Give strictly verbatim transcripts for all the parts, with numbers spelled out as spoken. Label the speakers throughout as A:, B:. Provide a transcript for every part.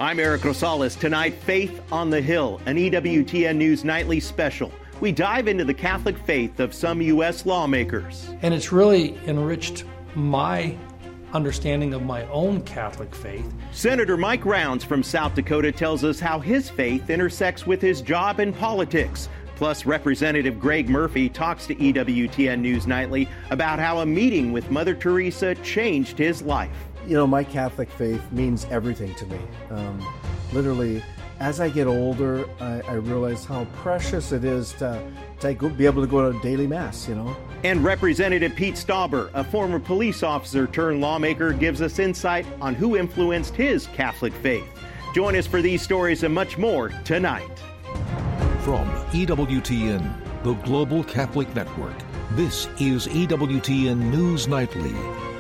A: I'm Eric Rosales. Tonight, Faith on the Hill, an E W T N News Nightly special. We dive into the Catholic faith of some U S lawmakers.
B: And it's really enriched my understanding of my own Catholic faith.
A: Senator Mike Rounds from South Dakota tells us how his faith intersects with his job in politics. Plus, Representative Greg Murphy talks to E W T N News Nightly about how a meeting with Mother Teresa changed his life.
C: You know, my Catholic faith means everything to me. Um, literally, as I get older, I, I realize how precious it is to, to go, be able to go to daily Mass, you know.
A: And Representative Pete Stauber, a former police officer turned lawmaker, gives us insight on who influenced his Catholic faith. Join us for these stories and much more tonight.
D: From E W T N, the Global Catholic Network, this is E W T N News Nightly.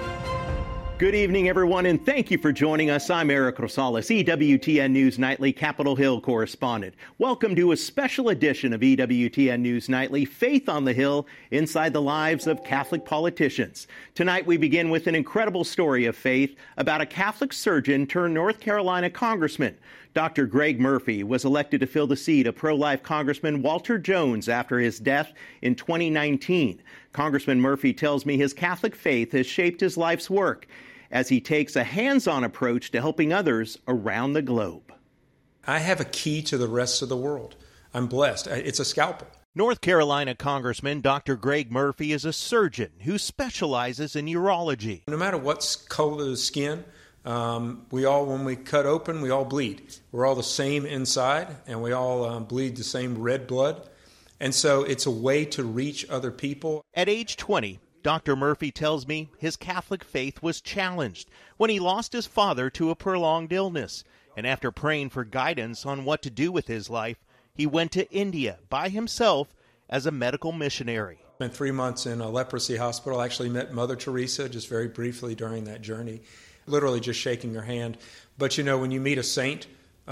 A: Good evening, everyone, and thank you for joining us. I'm Eric Rosales, E W T N News Nightly Capitol Hill correspondent. Welcome to a special edition of E W T N News Nightly, Faith on the Hill, inside the lives of Catholic politicians. Tonight, we begin with an incredible story of faith about a Catholic surgeon turned North Carolina congressman. Doctor Greg Murphy was elected to fill the seat of pro-life Congressman Walter Jones after his death in twenty nineteen. Congressman Murphy tells me his Catholic faith has shaped his life's work as he takes a hands-on approach to helping others around the globe.
E: I have a key to the rest of the world. I'm blessed. It's a scalpel.
A: North Carolina Congressman Doctor Greg Murphy is a surgeon who specializes in urology.
E: No matter what color of the skin, um, we all, when we cut open, we all bleed. We're all the same inside, and we all um, bleed the same red blood. And so it's a way to reach other people.
A: At age twenty, Doctor Murphy tells me his Catholic faith was challenged when he lost his father to a prolonged illness. And after praying for guidance on what to do with his life, he went to India by himself as a medical missionary.
E: Spent three months in a leprosy hospital. I actually met Mother Teresa just very briefly during that journey, literally just shaking her hand. But you know, when you meet a saint,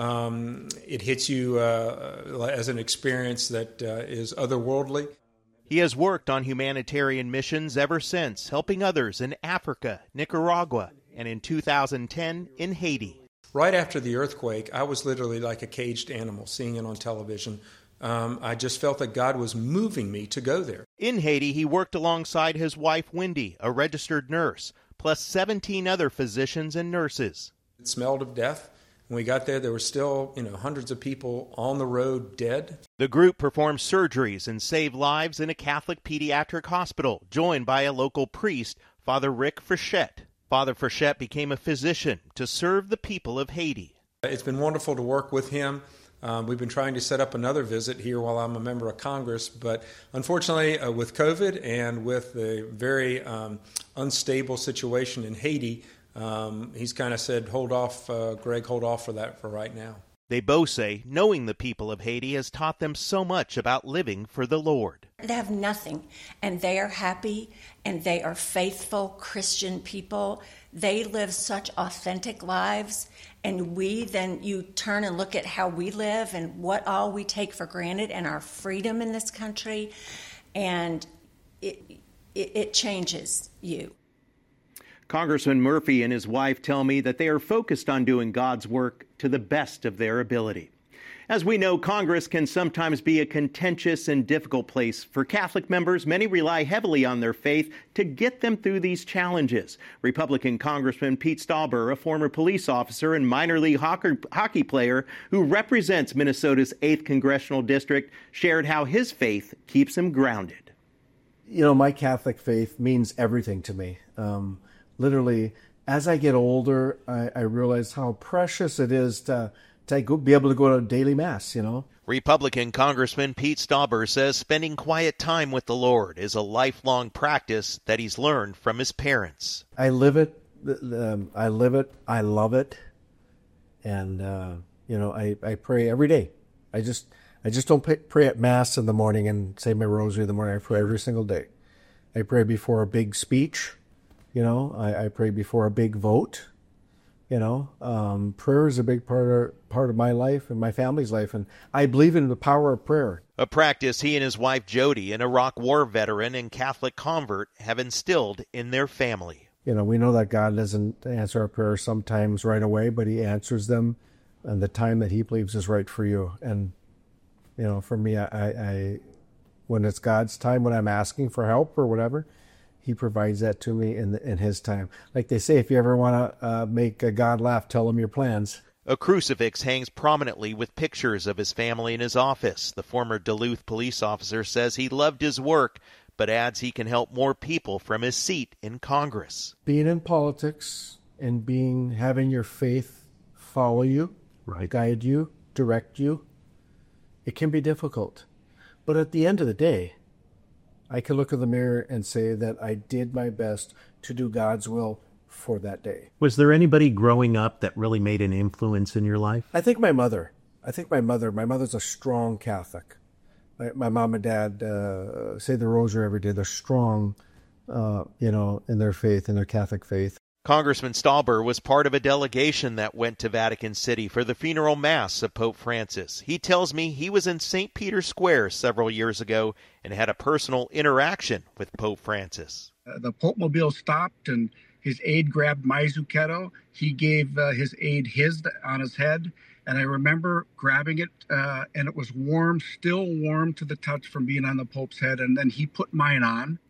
E: um, it hits you uh, as an experience that uh, is otherworldly.
A: He has worked on humanitarian missions ever since, helping others in Africa, Nicaragua, and in two thousand ten in Haiti.
E: Right after the earthquake, I was literally like a caged animal, seeing it on television. Um, I just felt that God was moving me to go there.
A: In Haiti, he worked alongside his wife, Wendy, a registered nurse, plus seventeen other physicians and nurses.
E: It smelled of death. When we got there, there were still, you know, hundreds of people on the road dead.
A: The group performed surgeries and saved lives in a Catholic pediatric hospital, joined by a local priest, Father Rick Frechette. Father Frechette became a physician to serve the people of Haiti.
E: It's been wonderful to work with him. Um, we've been trying to set up another visit here while I'm a member of Congress, but unfortunately uh, with COVID and with the very um, unstable situation in Haiti, Um, he's kind of said, hold off, uh, Greg, hold off for that for right now.
A: They both say knowing the people of Haiti has taught them so much about living for the Lord.
F: They have nothing, and they are happy, and they are faithful Christian people. They live such authentic lives, and we then, you turn and look at how we live and what all we take for granted and our freedom in this country, and it, it, it changes you.
A: Congressman Murphy and his wife tell me that they are focused on doing God's work to the best of their ability. As we know, Congress can sometimes be a contentious and difficult place. For Catholic members, many rely heavily on their faith to get them through these challenges. Republican Congressman Pete Stauber, a former police officer and minor league hockey player who represents Minnesota's eighth Congressional District, shared how his faith keeps him grounded.
C: You know, my Catholic faith means everything to me. Um, Literally, as I get older, I, I realize how precious it is to, to go, be able to go to daily Mass, you know.
A: Republican Congressman Pete Stauber says spending quiet time with the Lord is a lifelong practice that he's learned from his parents.
C: I live it. Um, I live it. I love it. And, uh, you know, I, I pray every day. I just I just don't pray, pray at Mass in the morning and say my rosary in the morning. I pray every single day. I pray before a big speech. You know, I, I pray before a big vote. You know, um, prayer is a big part of, part of my life and my family's life, and I believe in the power of prayer.
A: A practice he and his wife Jody, an Iraq War veteran and Catholic convert, have instilled in their family.
C: You know, we know that God doesn't answer our prayers sometimes right away, but he answers them and the time that he believes is right for you. And, you know, for me, I, I when it's God's time, when I'm asking for help or whatever, he provides that to me in, the, in his time. Like they say, if you ever want to uh, make God laugh, tell him your plans.
A: A crucifix hangs prominently with pictures of his family in his office. The former Duluth police officer says he loved his work, but adds he can help more people from his seat in Congress.
C: Being in politics and being having your faith follow you, right, guide you, direct you, it can be difficult. But at the end of the day, I can look in the mirror and say that I did my best to do God's will for that day.
G: Was there anybody growing up that really made an influence in your life?
C: I think my mother. I think my mother. My mother's a strong Catholic. My, my mom and dad uh, say the rosary every day. They're strong, uh, you know, in their faith, in their Catholic faith.
A: Congressman Stauber was part of a delegation that went to Vatican City for the funeral mass of Pope Francis. He tells me he was in Saint Peter's Square several years ago and had a personal interaction with Pope Francis.
H: Uh, the Pope Mobile stopped and his aide grabbed my Zucchetto. He gave uh, his aide his on his head. And I remember grabbing it, uh, and it was warm, still warm to the touch from being on the Pope's head. And then he put mine on.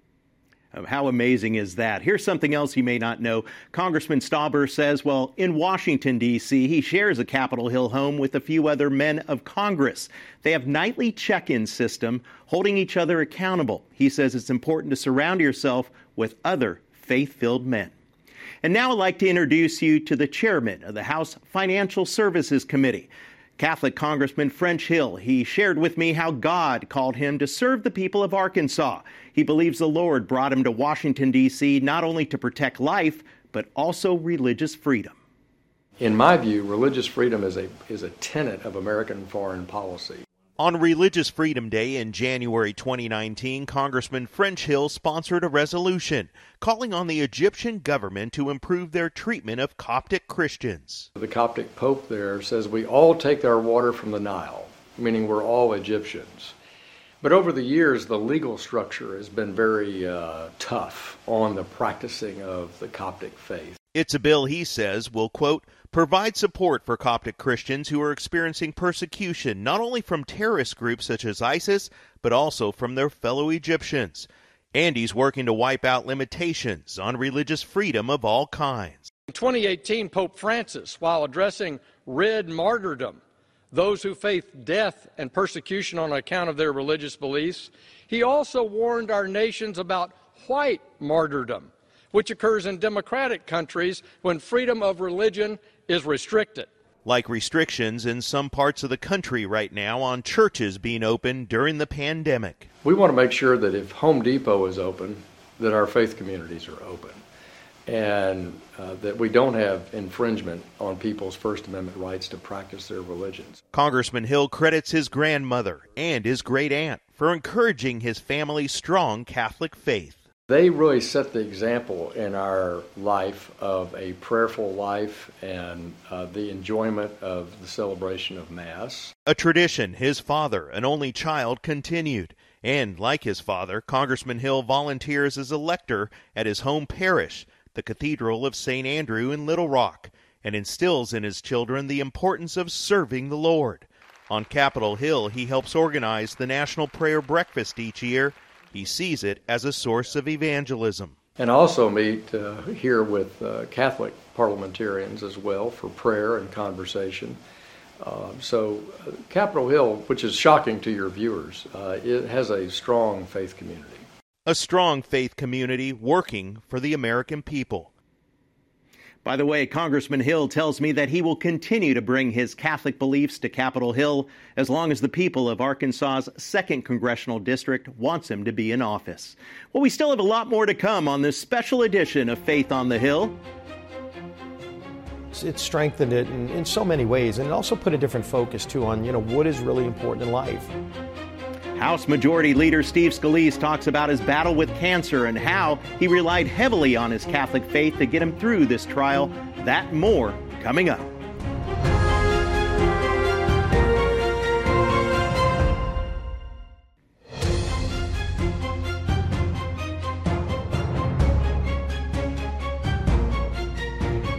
A: How amazing is that? Here's something else you may not know. Congressman Stauber says, well, in Washington, D C, he shares a Capitol Hill home with a few other men of Congress. They have nightly check-in system, holding each other accountable. He says it's important to surround yourself with other faith-filled men. And now I'd like to introduce you to the chairman of the House Financial Services Committee, Catholic Congressman French Hill. He shared with me how God called him to serve the people of Arkansas. He believes the Lord brought him to Washington, D C, not only to protect life, but also religious freedom.
I: In my view, religious freedom is a is a tenet of American foreign policy.
A: On Religious Freedom Day in January twenty nineteen, Congressman French Hill sponsored a resolution calling on the Egyptian government to improve their treatment of Coptic Christians.
I: The Coptic Pope there says we all take our water from the Nile, meaning we're all Egyptians. But over the years, the legal structure has been very uh, tough on the practicing of the Coptic faith.
A: It's a bill, he says, will, quote, provide support for Coptic Christians who are experiencing persecution not only from terrorist groups such as ISIS, but also from their fellow Egyptians. And he's working to wipe out limitations on religious freedom of all kinds.
J: In twenty eighteen, Pope Francis, while addressing red martyrdom, those who face death and persecution on account of their religious beliefs, he also warned our nations about white martyrdom, which occurs in democratic countries when freedom of religion is restricted.
A: Like restrictions in some parts of the country right now on churches being open during the pandemic.
I: We want to make sure that if Home Depot is open, that our faith communities are open, and uh, that we don't have infringement on people's First Amendment rights to practice their religions.
A: Congressman Hill credits his grandmother and his great-aunt for encouraging his family's strong Catholic faith.
I: They really set the example in our life of a prayerful life and uh, the enjoyment of the celebration of Mass.
A: A tradition his father, an only child, continued. And, like his father, Congressman Hill volunteers as a lector at his home parish, the Cathedral of Saint Andrew in Little Rock, and instills in his children the importance of serving the Lord. On Capitol Hill, he helps organize the National Prayer Breakfast each year. He sees it as a source of evangelism.
I: And also meet uh, here with uh, Catholic parliamentarians as well for prayer and conversation. Uh, so uh, Capitol Hill, which is shocking to your viewers, uh, it has a strong faith community.
A: A strong faith community working for the American people. By the way, Congressman Hill tells me that he will continue to bring his Catholic beliefs to Capitol Hill as long as the people of Arkansas's second Congressional District wants him to be in office. Well, we still have a lot more to come on this special edition of Faith on the Hill.
K: It strengthened it in, in so many ways, and it also put a different focus, too, on, you know, what is really important in life.
A: House Majority Leader Steve Scalise talks about his battle with cancer and how he relied heavily on his Catholic faith to get him through this trial. That and more coming up.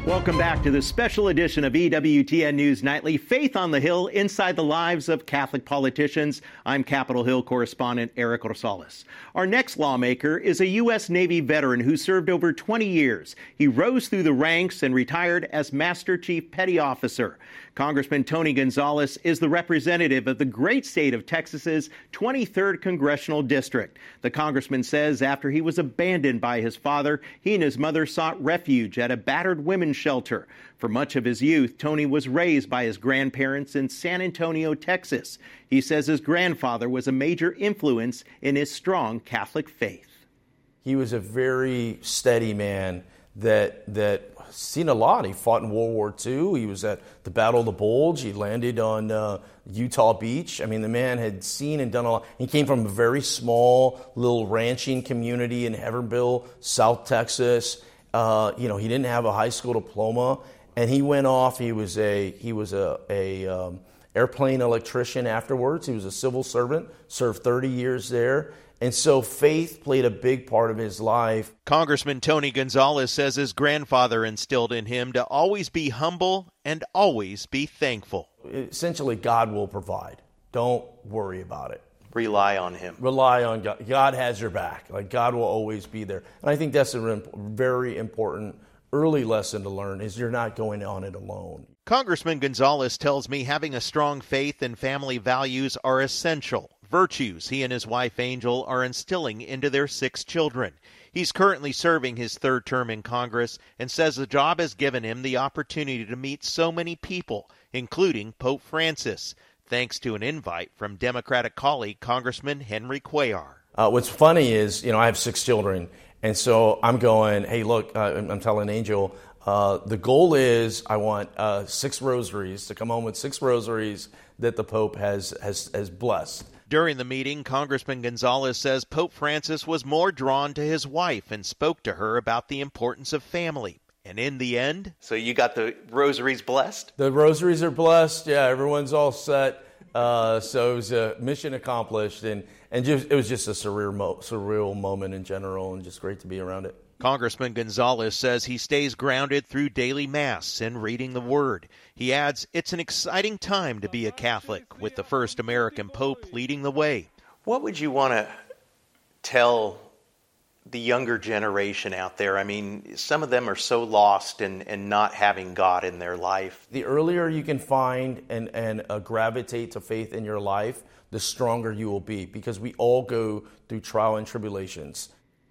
A: Welcome back to this special edition of E W T N News Nightly, Faith on the Hill, inside the lives of Catholic politicians. I'm Capitol Hill correspondent Eric Rosales. Our next lawmaker is a U S Navy veteran who served over twenty years. He rose through the ranks and retired as Master Chief Petty Officer. Congressman Tony Gonzalez is the representative of the great state of Texas's twenty-third Congressional District. The congressman says after he was abandoned by his father, he and his mother sought refuge at a battered women's shelter. For much of his youth, Tony was raised by his grandparents in San Antonio, Texas. He says his grandfather was a major influence in his strong Catholic faith.
L: He was a very steady man that that seen a lot. He fought in World War Two. He was at the Battle of the Bulge. He landed on uh, Utah Beach. I mean, the man had seen and done a lot. He came from a very small little ranching community in Heavenville, South Texas. Uh, you know, he didn't have a high school diploma, and he went off. He was a he was a, a um, airplane electrician afterwards. He was a civil servant, served thirty years there. And so faith played a big part of his life.
A: Congressman Tony Gonzalez says his grandfather instilled in him to always be humble and always be thankful.
L: Essentially, God will provide. Don't worry about it.
A: Rely on him.
L: Rely on God. God has your back. Like, God will always be there. And I think that's a very important early lesson to learn, is you're not going on it alone.
A: Congressman Gonzalez tells me having a strong faith and family values are essential. Virtues he and his wife Angel are instilling into their six children. He's currently serving his third term in Congress and says the job has given him the opportunity to meet so many people, including Pope Francis, thanks to an invite from Democratic colleague Congressman Henry Cuellar.
L: Uh, what's funny is, you know, I have six children, and so I'm going, hey, look, uh, I'm telling Angel, uh, the goal is I want uh, six rosaries, to come home with six rosaries that the Pope has has, has blessed.
A: During the meeting, Congressman Gonzalez says Pope Francis was more drawn to his wife and spoke to her about the importance of family. And in the end... So you got the rosaries blessed?
L: The rosaries are blessed. Yeah, everyone's all set. Uh, so it was a mission accomplished. And, and just, it was just a surreal, mo- surreal moment in general, and just great to be around it.
A: Congressman Gonzalez says he stays grounded through daily Mass and reading the Word. He adds, it's an exciting time to be a Catholic, with the first American Pope leading the way. What would you want to tell the younger generation out there? I mean, some of them are so lost in, in not having God in their life.
L: The earlier you can find and, and uh, gravitate to faith in your life, the stronger you will be, because we all go through trial and tribulations.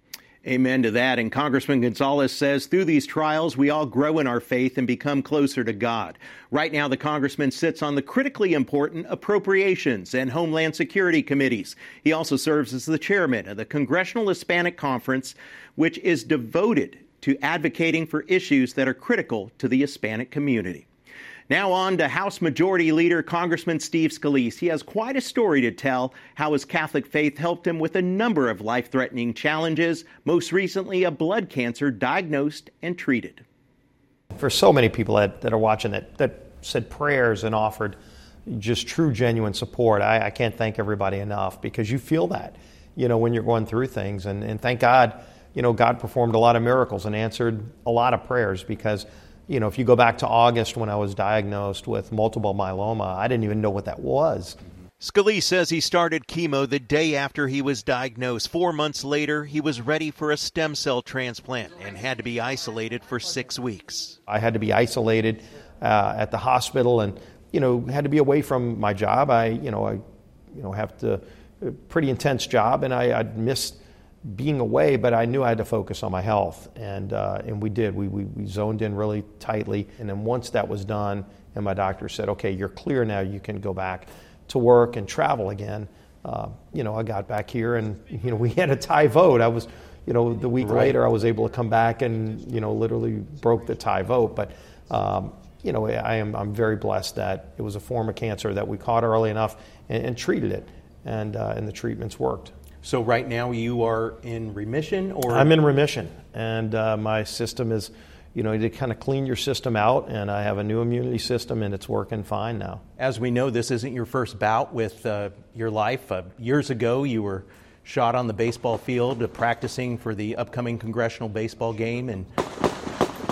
A: Amen to that. And Congressman Gonzalez says through these trials, we all grow in our faith and become closer to God. Right now, the congressman sits on the critically important Appropriations and Homeland Security committees. He also serves as the chairman of the Congressional Hispanic Conference, which is devoted to advocating for issues that are critical to the Hispanic community. Now on to House Majority Leader Congressman Steve Scalise. He has quite a story to tell how his Catholic faith helped him with a number of life-threatening challenges, most recently a blood cancer diagnosed and treated.
K: For so many people that, that are watching that, that said prayers and offered just true, genuine support, I, I can't thank everybody enough, because you feel that, you know, when you're going through things. And, and thank God, you know, God performed a lot of miracles and answered a lot of prayers, because you know, if you go back to August when I was diagnosed with multiple myeloma, I didn't even know what that was.
A: Scalise says he started chemo the day after he was diagnosed. Four months later, he was ready for a stem cell transplant and had to be isolated for six weeks.
K: I had to be isolated uh, at the hospital, and, you know, had to be away from my job. I, you know, I, you know, have to, a pretty intense job, and I, I'd missed being away, but I knew I had to focus on my health, and uh, and we did. We, we we zoned in really tightly, and then once that was done, and my doctor said, "Okay, you're clear now. You can go back to work and travel again." Uh, you know, I got back here, and you know, we had a tie vote. I was, you know, the week right. later, I was able to come back and you know, literally broke the tie vote. But um, you know, I am I'm very blessed that it was a form of cancer that we caught early enough and, and treated it, and uh, and the treatments worked.
G: So right now you are in remission, or?
K: I'm in remission, and uh, my system is, you know, to kind of clean your system out, and I have a new immunity system, and it's working fine now.
G: As we know, this isn't your first bout with uh, your life. Uh, years ago, you were shot on the baseball field uh, practicing for the upcoming congressional baseball game, and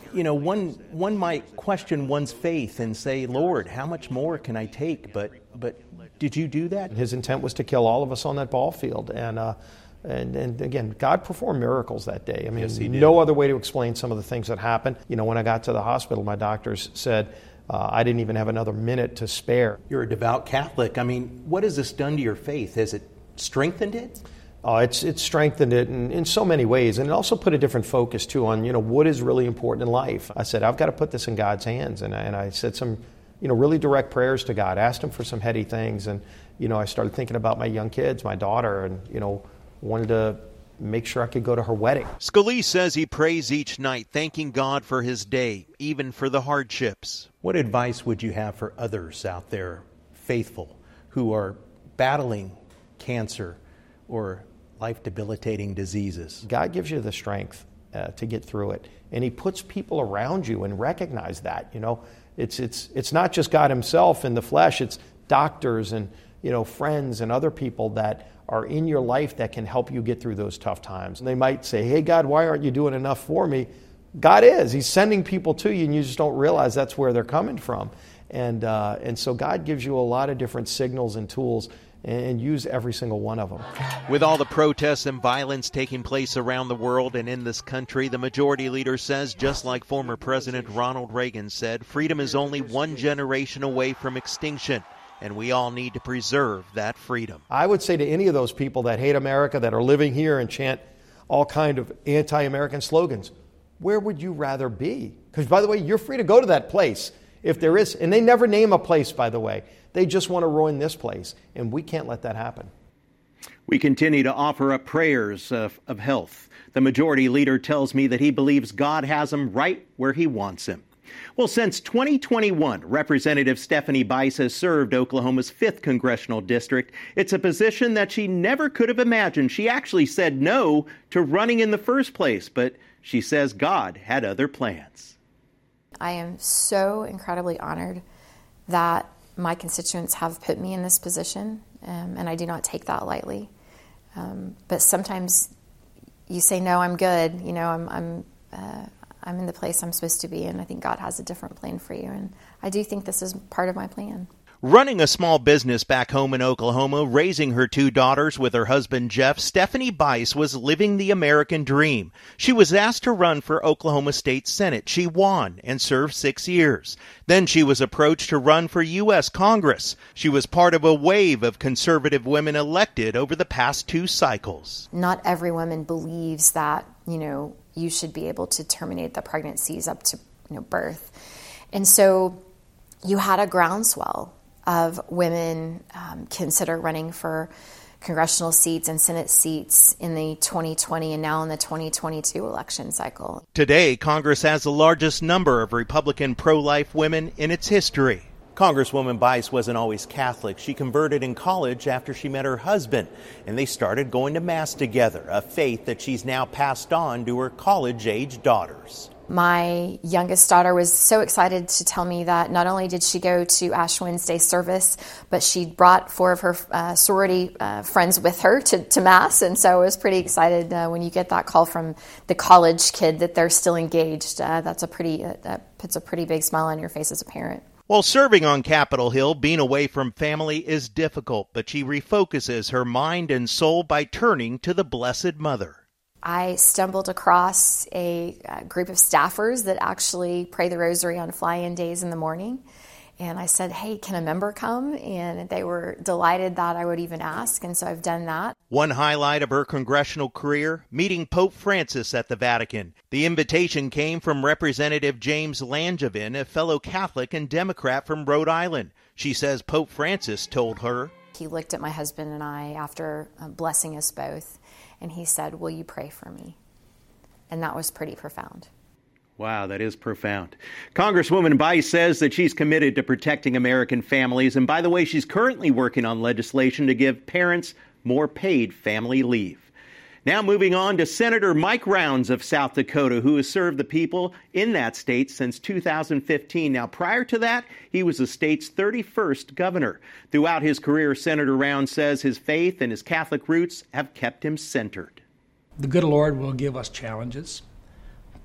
A: you know, one one might question one's faith and say, Lord, how much more can I take? But but did you do that?
K: His intent was to kill all of us on that ball field. And, uh, and, and again, God performed miracles that day. I mean,
A: yes, he did.
K: No other way to explain some of the things that happened. You know, when I got to the hospital, my doctors said uh, I didn't even have another minute to spare.
A: You're a devout Catholic. I mean, what has this done to your faith? Has it strengthened it?
K: Uh, it's it's strengthened it in, in so many ways, and it also put a different focus too on, you know, what is really important in life. I said, I've got to put this in God's hands, and I, and I said some, you know, really direct prayers to God, asked Him for some heady things, and you know, I started thinking about my young kids, my daughter, and you know, wanted to make sure I could go to her wedding.
A: Scalise says he prays each night, thanking God for his day, even for the hardships. What advice would you have for others out there, faithful, who are battling cancer or life-debilitating diseases?
K: God gives you the strength uh, to get through it, and He puts people around you and recognize that. You know, it's it's it's not just God Himself in the flesh; it's doctors and you know friends and other people that are in your life that can help you get through those tough times. And they might say, "Hey, God, why aren't you doing enough for me?" God is. He's sending people to you, and you just don't realize that's where they're coming from. And uh, and so God gives you a lot of different signals and tools, and use every single one of them.
A: With all the protests and violence taking place around the world and in this country, the majority leader says, just like former President Ronald Reagan said, freedom is only one generation away from extinction, and we all need to preserve that freedom.
K: I would say to any of those people that hate America, that are living here and chant all kind of anti-American slogans, where would you rather be? Because, by the way, you're free to go to that place if there is, and they never name a place, by the way. They just want to ruin this place, and we can't let that happen.
A: We continue to offer up prayers of, of health. The majority leader tells me that he believes God has him right where He wants him. Well, since twenty twenty-one, Representative Stephanie Bice has served Oklahoma's fifth congressional district. It's a position that she never could have imagined. She actually said no to running in the first place, but she says God had other plans.
M: I am so incredibly honored that my constituents have put me in this position, um, and I do not take that lightly. Um, but sometimes you say, no, I'm good. You know, I'm I'm uh, I'm in the place I'm supposed to be, and I think God has a different plan for you. And I do think this is part of my plan.
A: Running a small business back home in Oklahoma, raising her two daughters with her husband Jeff, Stephanie Bice was living the American dream. She was asked to run for Oklahoma State Senate. She won and served six years. Then she was approached to run for U S Congress. She was part of a wave of conservative women elected over the past two cycles.
M: Not every woman believes that, you know, you should be able to terminate the pregnancies up to, you know, birth. And so you had a groundswell of women um, consider running for congressional seats and Senate seats in the twenty twenty and now in the twenty twenty-two election cycle.
A: Today, Congress has the largest number of Republican pro-life women in its history. Congresswoman Bice wasn't always Catholic. She converted in college after she met her husband, and they started going to Mass together, a faith that she's now passed on to her college-age daughters.
M: My youngest daughter was so excited to tell me that not only did she go to Ash Wednesday service, but she brought four of her uh, sorority uh, friends with her to, to Mass. And so I was pretty excited uh, when you get that call from the college kid that they're still engaged. Uh, that's a pretty, uh, that puts a pretty big smile on your face as a parent.
A: While serving on Capitol Hill, being away from family is difficult, but she refocuses her mind and soul by turning to the Blessed Mother.
M: I stumbled across a, a group of staffers that actually pray the rosary on fly-in days in the morning. And I said, hey, can a member come? And they were delighted that I would even ask, and so I've done that.
A: One highlight of her congressional career, meeting Pope Francis at the Vatican. The invitation came from Representative James Langevin, a fellow Catholic and Democrat from Rhode Island. She says Pope Francis told her,
M: he looked at my husband and I after blessing us both, and he said, will you pray for me? And that was pretty profound.
A: Wow, that is profound. Congresswoman Bice says that she's committed to protecting American families. And by the way, she's currently working on legislation to give parents more paid family leave. Now moving on to Senator Mike Rounds of South Dakota, who has served the people in that state since two thousand fifteen. Now, prior to that, he was the state's thirty-first governor. Throughout his career, Senator Rounds says his faith and his Catholic roots have kept him centered.
B: The good Lord will give us challenges,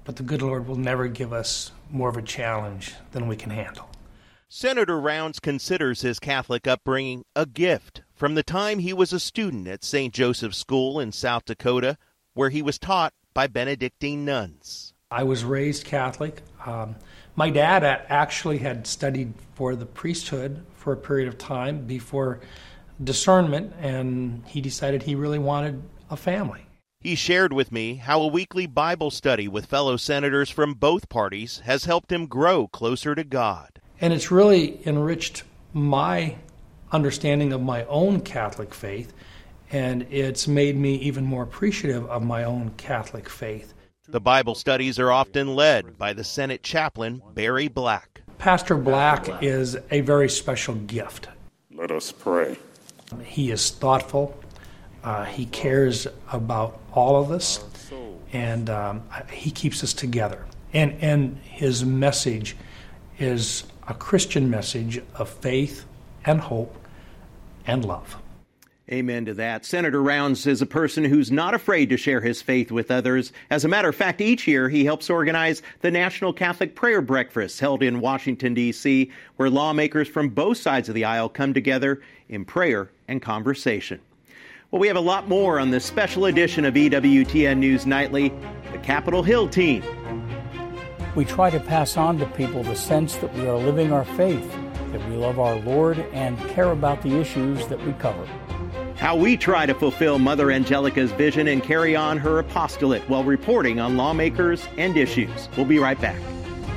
B: but the good Lord will never give us more of a challenge than we can handle.
A: Senator Rounds considers his Catholic upbringing a gift from the time he was a student at Saint Joseph's School in South Dakota, where he was taught by Benedictine nuns.
B: I was raised Catholic. Um, my dad actually had studied for the priesthood for a period of time before discernment, and he decided he really wanted a family.
A: He shared with me how a weekly Bible study with fellow senators from both parties has helped him grow closer to God.
B: And it's really enriched my understanding of my own Catholic faith, and it's made me even more appreciative of my own Catholic faith.
A: The Bible studies are often led by the Senate chaplain, Barry Black.
B: Pastor Black is a very special gift.
N: Let us pray.
B: He is thoughtful. Uh, he cares about all of us, and um, he keeps us together. And, and his message is a Christian message of faith and hope and love.
A: Amen to that. Senator Rounds is a person who's not afraid to share his faith with others. As a matter of fact, each year he helps organize the National Catholic Prayer Breakfast held in Washington, D C, where lawmakers from both sides of the aisle come together in prayer and conversation. Well, we have a lot more on this special edition of E W T N News Nightly, the Capitol Hill team.
O: We try to pass on to people the sense that we are living our faith, that we love our Lord and care about the issues that we cover.
A: How we try to fulfill Mother Angelica's vision and carry on her apostolate while reporting on lawmakers and issues. We'll be right back.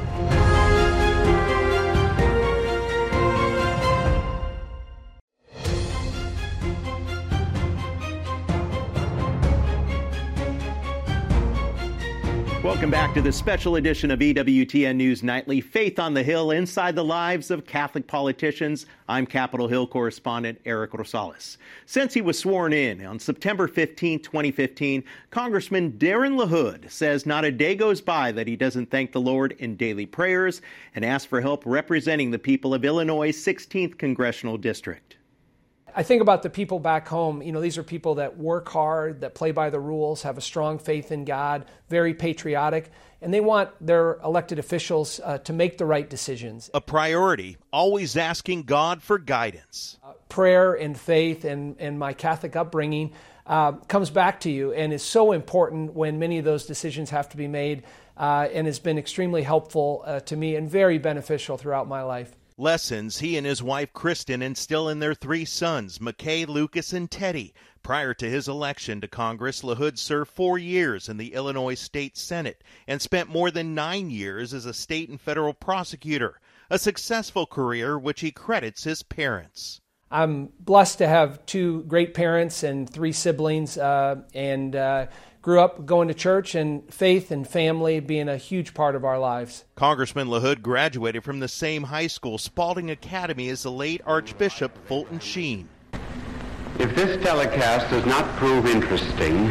A: Welcome back to the special edition of E W T N News Nightly, Faith on the Hill, inside the lives of Catholic politicians. I'm Capitol Hill correspondent Eric Rosales. Since he was sworn in on September fifteenth, twenty fifteen, Congressman Darren LaHood says not a day goes by that he doesn't thank the Lord in daily prayers and ask for help representing the people of Illinois' sixteenth Congressional District.
P: I think about the people back home. You know, these are people that work hard, that play by the rules, have a strong faith in God, very patriotic, and they want their elected officials uh, to make the right decisions.
A: A priority, always asking God for guidance.
P: Uh, prayer and faith and, and my Catholic upbringing uh, comes back to you and is so important when many of those decisions have to be made uh, and has been extremely helpful uh, to me and very beneficial throughout my life.
A: Lessons he and his wife Kristen instill in their three sons, McKay, Lucas, and Teddy. Prior to his election to Congress, LaHood served four years in the Illinois State Senate and spent more than nine years as a state and federal prosecutor, a successful career which he credits his parents.
P: I'm blessed to have two great parents and three siblings, uh, and uh, grew up going to church, and faith and family being a huge part of our lives.
A: Congressman LaHood graduated from the same high school, Spalding Academy, as the late Archbishop Fulton Sheen.
Q: If this telecast does not prove interesting,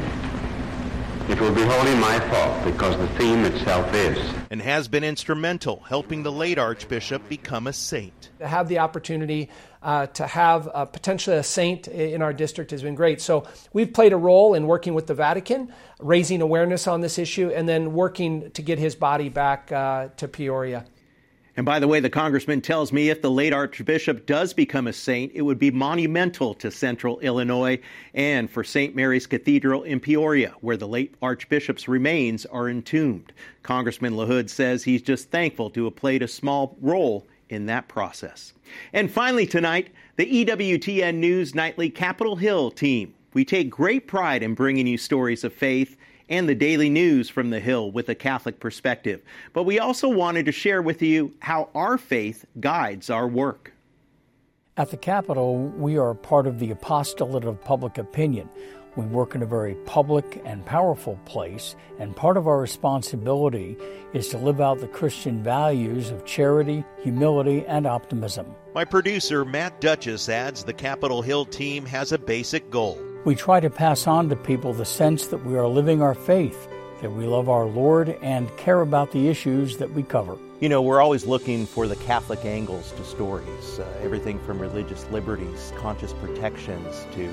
Q: it will be wholly my fault, because the theme itself is.
A: And has been instrumental helping the late Archbishop become a saint.
P: To have the opportunity uh, to have uh, potentially a saint in our district has been great. So we've played a role in working with the Vatican, raising awareness on this issue, and then working to get his body back uh, to Peoria.
A: And by the way, the congressman tells me if the late Archbishop does become a saint, it would be monumental to central Illinois and for Saint Mary's Cathedral in Peoria, where the late Archbishop's remains are entombed. Congressman LaHood says he's just thankful to have played a small role in that process. And finally tonight, the E W T N News Nightly Capitol Hill team. We take great pride in bringing you stories of faith and the daily news from the Hill with a Catholic perspective. But we also wanted to share with you how our faith guides our work.
O: At the Capitol, we are part of the apostolate of public opinion. We work in a very public and powerful place, and part of our responsibility is to live out the Christian values of charity, humility, and optimism.
A: My producer, Matt Duchess, adds the Capitol Hill team has a basic goal.
O: We try to pass on to people the sense that we are living our faith, that we love our Lord and care about the issues that we cover.
G: You know, we're always looking for the Catholic angles to stories, uh, everything from religious liberties, conscious protections, to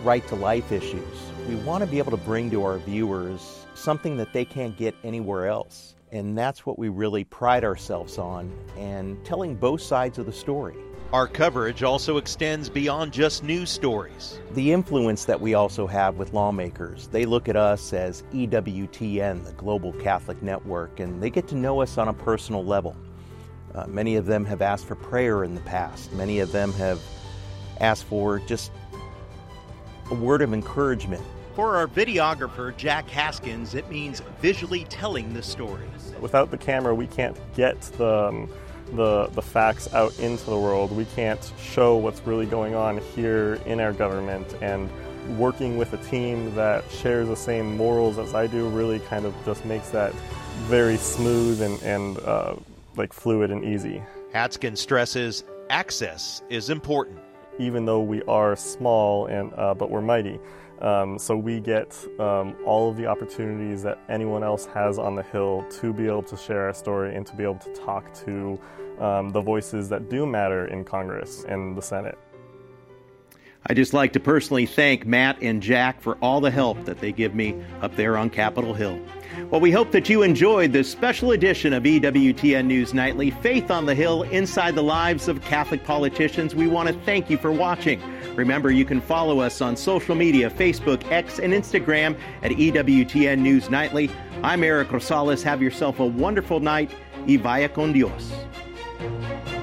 G: right-to-life issues. We want to be able to bring to our viewers something that they can't get anywhere else. And that's what we really pride ourselves on, and telling both sides of the story.
A: Our coverage also extends beyond just news stories.
G: The influence that we also have with lawmakers, they look at us as E W T N, the Global Catholic Network, and they get to know us on a personal level. Uh, many of them have asked for prayer in the past. Many of them have asked for just a word of encouragement.
A: For our videographer, Jack Haskins, it means visually telling the story.
N: Without the camera, we can't get the... Um, The, the facts out into the world. We can't show what's really going on here in our government, and working with a team that shares the same morals as I do really kind of just makes that very smooth and, and uh, like fluid and easy.
A: Haskins stresses access is important.
N: Even though we are small, and uh, but we're mighty. Um, so we get um, all of the opportunities that anyone else has on the Hill to be able to share our story and to be able to talk to um, the voices that do matter in Congress and the Senate.
A: I'd just like to personally thank Matt and Jack for all the help that they give me up there on Capitol Hill. Well, we hope that you enjoyed this special edition of E W T N News Nightly, Faith on the Hill, Inside the Lives of Catholic Politicians. We want to thank you for watching. Remember, you can follow us on social media, Facebook, X, and Instagram at E W T N News Nightly. I'm Eric Rosales. Have yourself a wonderful night. Y vaya con Dios.